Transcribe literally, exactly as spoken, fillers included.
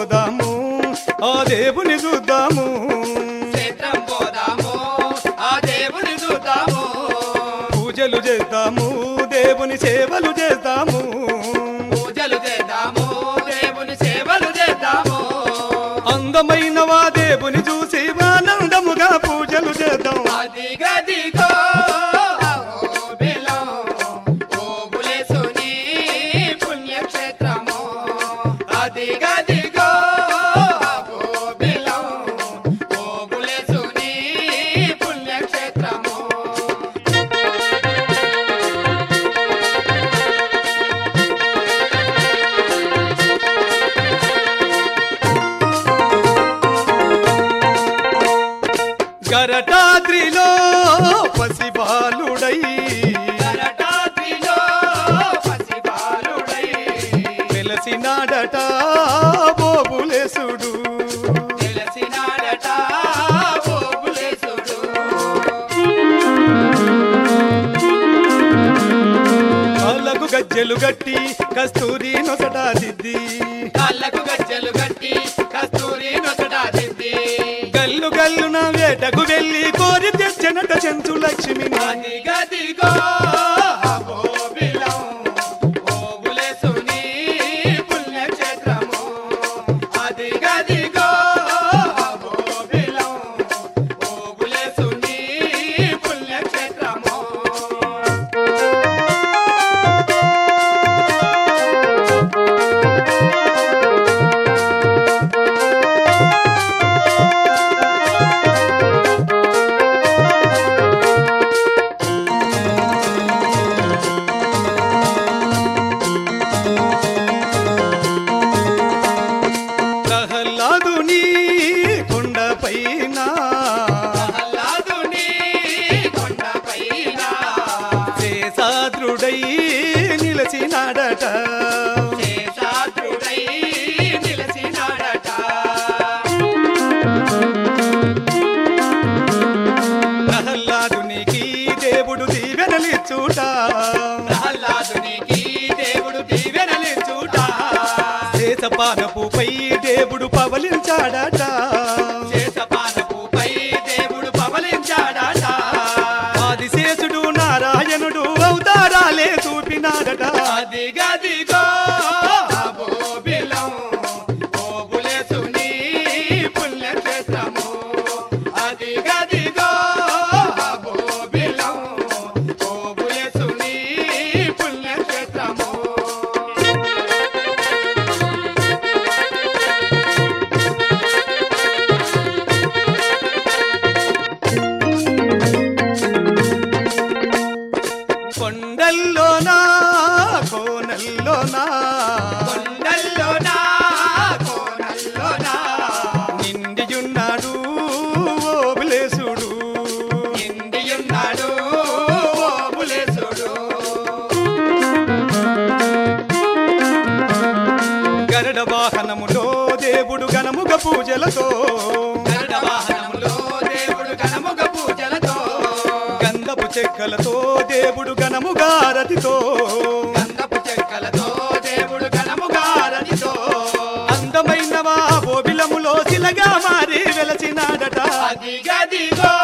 పోదాము ఆ దేవుని చూద్దాము క్షేత్రం పోదాము ఆ దేవుని చూద్దాము పూజలు చేద్దాము దేవుని సేవలు చేద్దాము పూజలు చేద్దాము దేవుని సేవలు చేద్దాము అందమైన వా దేవుని చూసి ఆనందముగా పూజలు చేద్దాం అదిగదిగో అహోబిలం ఓబులేశుని పుణ్యక్షేత్రము అదిగదిగో అహోబిలం ఓబులేశుని పుణ్యక్షేత్రము గరటాద్రిలో పసిబాలుడై గరటాద్రిలో పసిబాలుడై వెలసినాడట ఓబులేశుడు తెలిసినాడట ఓబులేశుడు కాళ్ళకు గజ్జెలు గట్టి కస్తూరి నొసట దిద్ది కాళ్ళకు గజ్జెలు గట్టి కస్తూరి నొసట దిద్ది గల్లు గల్లున వేటకు వెళ్ళి కోరి తెచ్చనట చెంచు లక్ష్మిని అదిగదిగో అహోబిలం ఓబులేశుని పుణ్యక్షేత్రము అదిగదిగో అహోబిలం ఓబులేశుని పుణ్యక్షేత్రము ప్రహ్లాదుని కొండపైన ప్రహ్లాదుని కొండపైన శేషాద్రుడై నిలచినాడట శేషాద్రుడై నిలిచినాడట ప్రహ్లాదునికి దేవుడు దీవెనలిచ్చుట ప్రహ్లాదునికి దేవుడు దీవెనలిచ్చుట శేషపానపుపై దేవుడు పవలించాడట శేషపానపుపై దేవుడు పవలించాడట ఆదిశేషుడు నారాయణుడు అవతారాలే చూపినాడట అదిగదిగో అహోబిలం ఓబులేశుని పుణ్యక్షేత్రము అదిగదిగో అహోబిలం ఓబులేశుని పుణ్యక్షేత్రము కొండల్లోనా కోనల్లోనా కొండల్లోనా కోనల్లోనా నిండియున్నాడు ఓబులేశుడు ఇండియున్నాడు ఓబులేశుడు గరుడ వాహనములో దేవుడు ఘనముగ పూజలతో గరుడ వాహనములో దేవుడు ఘనముగ పూజలతో గంధపు చెక్కలతో దేవుడు ఘనముగా రతితో గంధపు చెక్కలతో దేవుడు ఘనముగా రతితో అందమైన వా ఓబిలములో శిలగా మారి వెలసినాడట అదిగదిగో